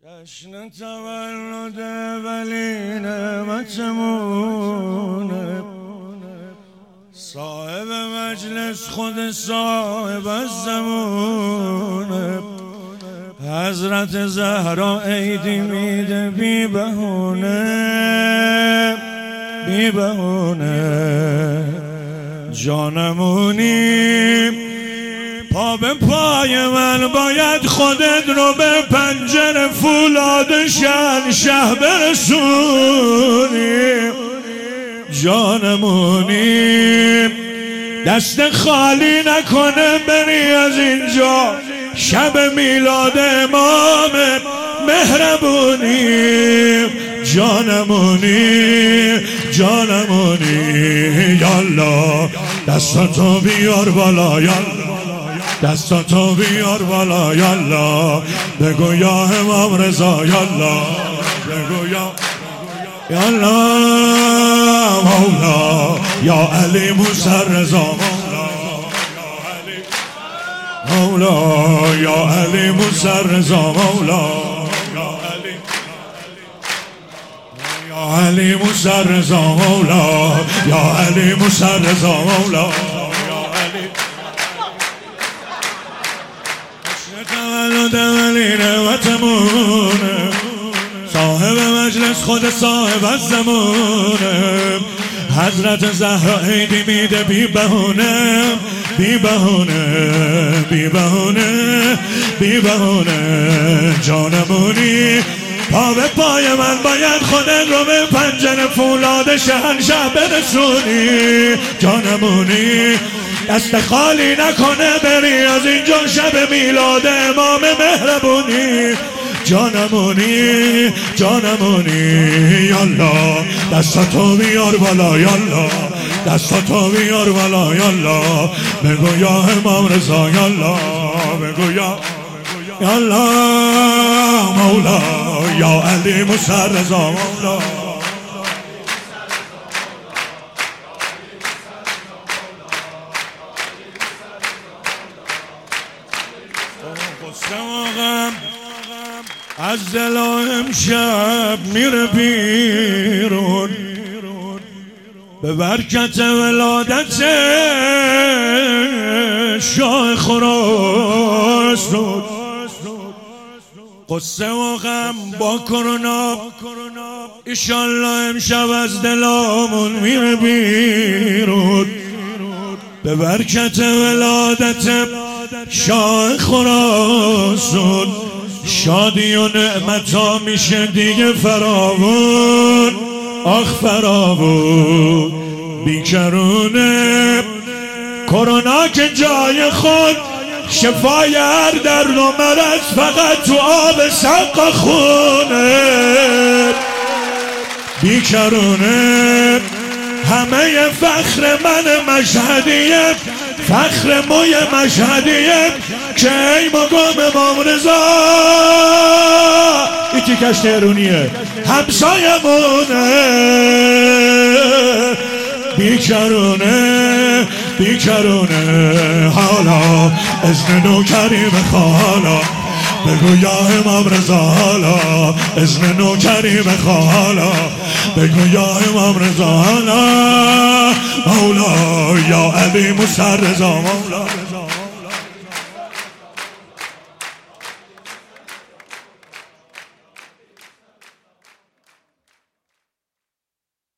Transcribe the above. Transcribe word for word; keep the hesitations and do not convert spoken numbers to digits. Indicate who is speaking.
Speaker 1: جشن تولد ولی نعمتمونه، صاحب مجلس خود صاحب الزمونه، حضرت زهرا عیدی میده بی بهونه بی بهونه. جانمونی پا به پای من باید خودت رو به پنجره فولاد شهنشه برسونی. جانمونی دست خالی نکنه بری از اینجا، شب میلاد امام مهربونی. جانمونی جانمونی یالا دستاتو بیار بالا، یالا دستاتو بیار بالا، یالا بگو یا امام رضا، یالا بگو یا یالا مولا یا علی موسی رضا، مولا یا علی موسی رضا، مولا یا علی موسی رضا، مولا یا علی موسی رضا، مولا تولد ولی نعمتمونه، صاحب مجلس خود صاحب الزمونه، حضرت زهرا عیدی میده بی بهونه بی بهونه بی بهونه بی بهونه. جانمونی پا به پای من باید خودت رو به پنجره فولاد شهنشه برسونی. جانمونی دست خالی نکنه بری از اینجا، شب میلاد امام مهربونی. جانمونی جانمونی یالا دستاتو بیار بالا، یالا دستاتو بیار بالا، یالا بگو یا امام رضا، یالا بگو یا یالا مولا یا علی موسی رضا، مولا از دل امشب میره بیرون به برکت ولادت شاه خراسان. قصه و غم با کرونا ایشالله امشب از دلامون میره بیرون به برکت ولادت شاه خراسان. شادی و نعمت ها میشه دیگه فراوون، آخ فراوون. بیکرونه کرونا که جای خود شفای هر درد و مرض فقط تو آب سقا خونه. بیکرونه همه فخر من مشهدیه، فخر موی مشهدیه که ای مقام امام رضا ایتی کش تهرونیه همسایمونه. بیکرونه بیکرونه حالا اذن نوکری بخوالا، بگو یا امام رضا، حالا اذن نوکری بخوالا، بگو یا امام رضا، حالا مولا یا علی موسی رضا، مولا